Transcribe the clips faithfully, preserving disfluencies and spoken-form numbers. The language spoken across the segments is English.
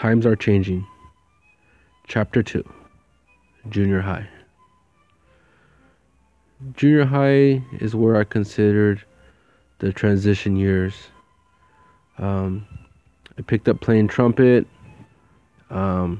Times are changing. Chapter two. Junior high. Junior high is where I considered the transition years. Um, I picked up playing trumpet. Um,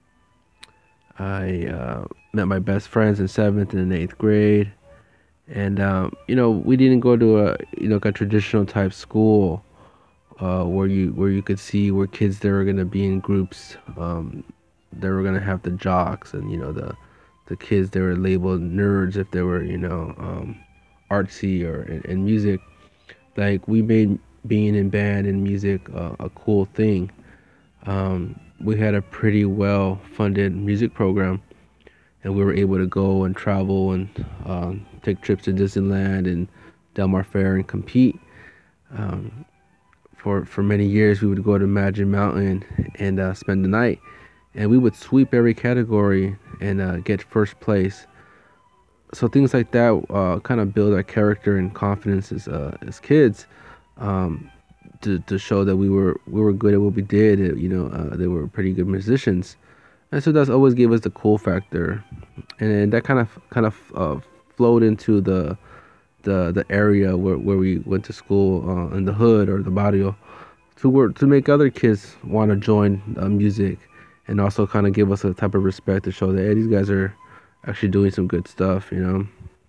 I uh, met my best friends in seventh and eighth grade, and um, you know we didn't go to a you know like a traditional type school uh, where you where you could see where kids that were gonna be in groups. Um, they were gonna have the jocks and you know the the kids they were labeled nerds if they were you know um, artsy or in, in music. Like we made being in band and music uh, a cool thing. Um, we had a pretty well funded music program, and we were able to go and travel and um, take trips to Disneyland and Del Mar Fair and compete. Um, for for many years, we would go to Magic Mountain and uh, spend the night, and we would sweep every category and uh, get first place. So things like that uh, kind of build our character and confidence as uh, as kids. Um, to, to show that we were we were good at what we did, uh, you know, uh, they were pretty good musicians, and so that's always gave us the cool factor, and that kind of kind of uh, flowed into the the the area where, where we went to school uh, in the hood or the barrio to work to make other kids want to join uh, music, and also kind of give us a type of respect to show that hey, these guys are actually doing some good stuff, you know.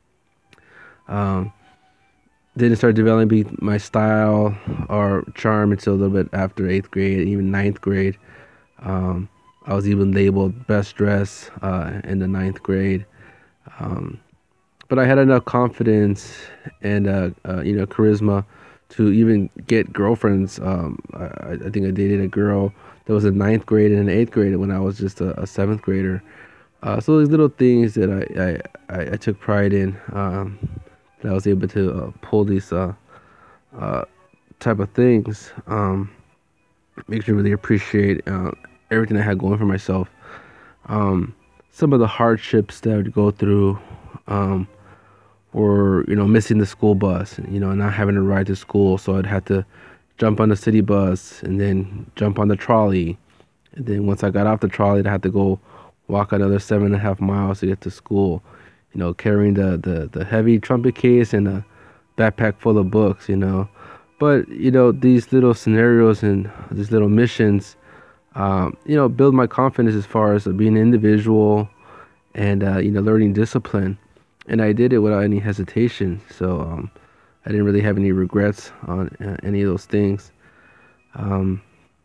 Um, didn't start developing my style or charm until a little bit after eighth grade, even ninth grade. Um, I was even labeled best dress uh, in the ninth grade. Um, but I had enough confidence and uh, uh, you know charisma to even get girlfriends. Um, I, I think I dated a girl that was in ninth grade and in eighth grade when I was just a, a seventh grader. Uh, so these little things that I, I, I, I took pride in. Um, that I was able to uh, pull these uh, uh, type of things. Um, makes me really appreciate uh, everything I had going for myself. Um, some of the hardships that I would go through um, were, you know, missing the school bus, you know, not having to ride to school, so I'd have to jump on the city bus and then jump on the trolley. And then once I got off the trolley, I'd have to go walk another seven and a half miles to get to school. You know, carrying the, the, the heavy trumpet case and a backpack full of books, you know. But, you know, these little scenarios and these little missions, um, you know, build my confidence as far as being an individual and, uh, you know, learning discipline. And I did it without any hesitation. So um, I didn't really have any regrets on uh, any of those things. Um,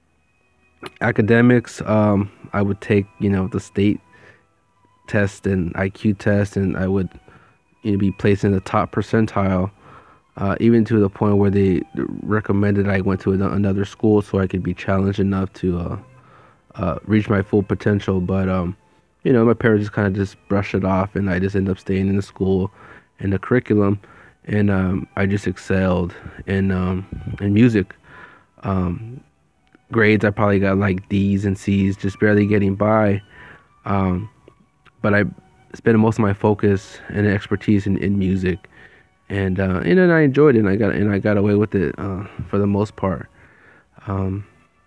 academics, um, I would take, you know, the state test and I Q test, and I would you know, be placed in the top percentile, uh, even to the point where they recommended I went to another school so I could be challenged enough to uh, uh, reach my full potential. But um, you know, my parents just kind of just brushed it off, and I just ended up staying in the school and the curriculum, and um, I just excelled in um, in music. Um, grades I probably got like D's and C's, just barely getting by. Um, but I spent most of my focus and expertise in, in music, and uh, and then I enjoyed it, and I got and I got away with it uh, for the most part. Um,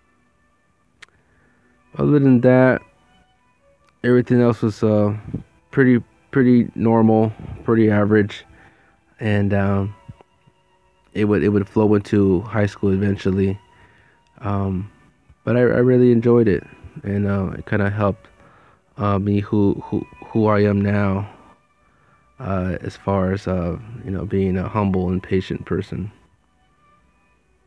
other than that, everything else was uh, pretty pretty normal, pretty average, and um, it would it would flow into high school eventually. Um, but I, I really enjoyed it, and uh, it kind of helped uh, me who who who I am now, uh, as far as uh, you know being a humble and patient person.